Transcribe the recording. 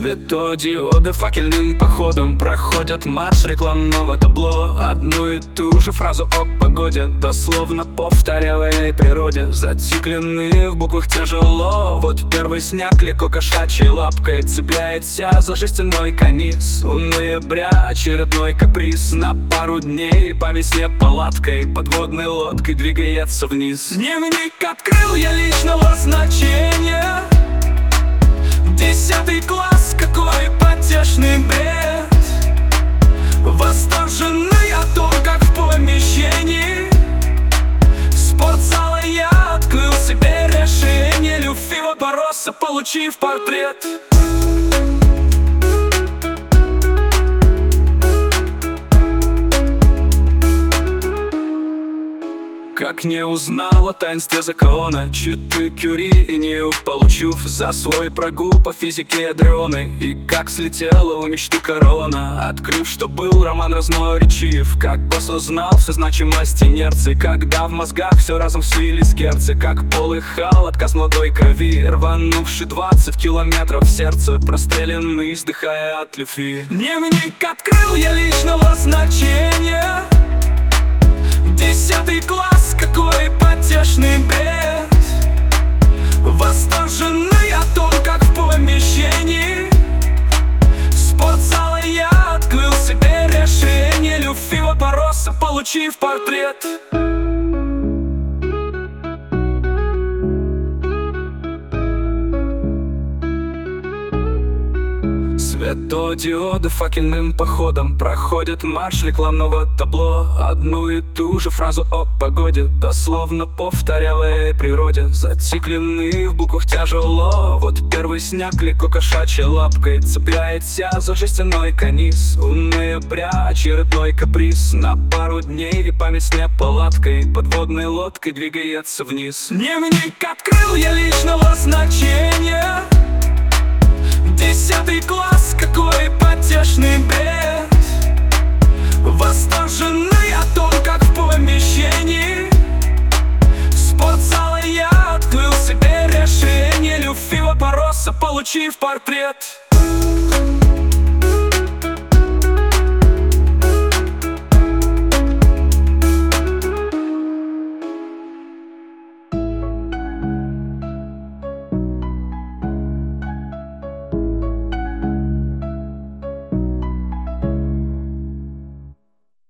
Светодиоды факельным походом проходят марш рекламного табло. Одну и ту же фразу о погоде дословно повторяя природе. Зацикленные в буквах тяжело. Вот первый снег легко кошачьей лапкой цепляется за жестяной канис. У ноября очередной каприз на пару дней по весне палаткой подводной лодкой двигается вниз. Дневник открыл я личного значения. 10 класс, какой потешный бред. Восторженный о том, как в помещении спортзала я открыл себе решение. Люфи Барбаросса, получив портрет. Как не узнал о таинстве закона читы Кюри и не получив за свой прогул по физике адрены. И как слетела у мечты корона, открыв, что был роман разноречив. Как осознал всю значимость инерции, когда в мозгах все разом слились герцы. Как полыхал отказ молодой крови, рванувший 20 километров в сердце, простреленный, издыхая от любви. Дневник открыл я личного значения. 10 класс, какой потешный бред. Восторженный о том, как в помещении спортзала я открыл себе решение. Люфи Барбаросса, получив портрет. Светодиоды факельным походом проходят марш рекламного табло. Одну и ту же фразу о погоде дословно повторяя природе. Зацикленные в буквах тяжело. Вот первый снег легко кошачьей лапкой цепляется за жестяной канис. У ноября очередной каприз на пару дней и память сне палаткой подводной лодкой двигается вниз. Дневник открыл я личного значения. 10 класс, какой потешный бред.